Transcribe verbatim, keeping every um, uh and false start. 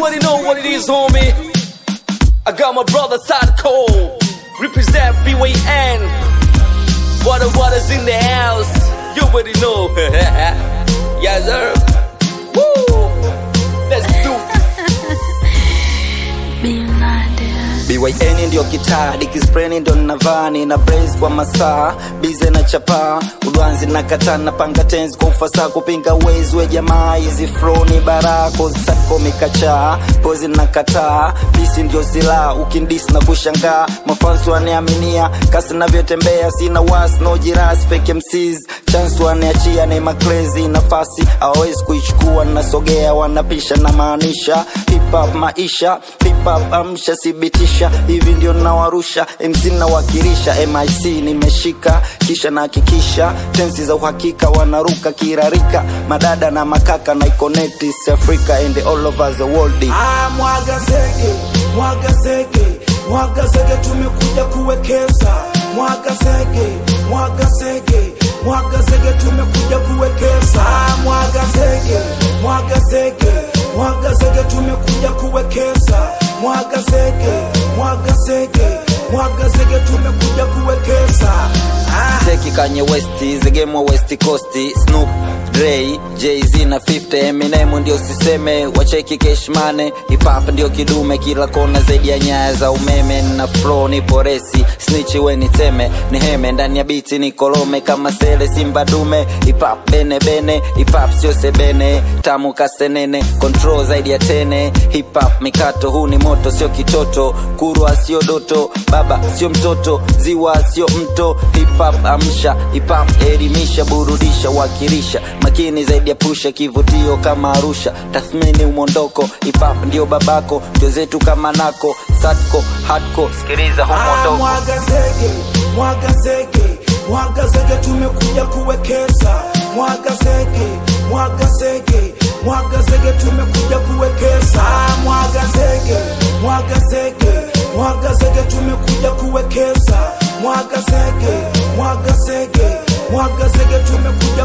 already know what it is, homie. I got my brother Sadko, represent B Y N. Water Water's in the house, you already know. Yes sir. Woo! Let's do it. B Y N ndio kitaa, dikispreni ndo navani na brace kwa masaa, bize na chapa, udwanzi na katana, panga tenzi kwa ufasa, kupinga ways we jamaa, hizi flow ni barako, Sadko mikacha, pozi na kataa, bisi ndio zila, ukindisi na kushangaa, mafansu waneaminia, kasi na vyotembea, sina was, no jiras, fake M Cs, chance waneachia, neema crazy, nafasi, hawezi kuichukua, nasogea, wanapisha na maanisha, hip hop maisha, hip hop amsha, sibitisha, hivi ndio nawarusha, M C na wakirisha, M I C nimeshika, kisha na hakikisha, tensi za uhakika, wanaruka kirarika, madada na makaka na connect East Africa and all over the world. Ah, mwaga zege, mwaga zege, mwaga zege tumekuja kuwekeza, mwaga zege, mwaga zege, mwaga zege tumekuja kuwekeza, ah, mwaga zege, mwaga zege, mwaga zege tumekuja kuwekeza, mwaga zege, mwaga zege, mwaga zege tumekuja kuwekeza. Ah. Teki Kanye West, the game of West Coast, Snoop, Dre, Jay-Z na fifty, Eminem ndio siseme, wacheki cash money, hip hop ndio kidume, kila kona zaidi ya nyaya za umeme, na flow ni poresi, snitch we ni teme, ni heme, ndani ya beat ni kolome, kama sele simba dume, hip hop bene bene, hip hop sio sebene, tamu kasenene, control zaidi ya tene, hip hop mikato, huu ni moto sio kitoto, kurwa sio doto, baba sio mtoto, ziwa sio mto, hip hop amsha, hip hop elimisha, burudisha, wakirisha, makini zaidi ya pusha, kivutio kama Arusha, tathmini umondoko, hip hop ndio babako, ndio zetu kama nako, Sadko, hardcore, sikiliza humondoko. Ah, mwaga zege, mwaga zege, mwaga zege tumekuja kuwekeza, mwaga zege, mwaga zege, mwaga zege tumekuja kuwekeza, ah, mwaga zege, mwaga zege, mwaga zege tumekuja kuwekeza, mwaga zege, mwaga zege, mwaga zege tumekuja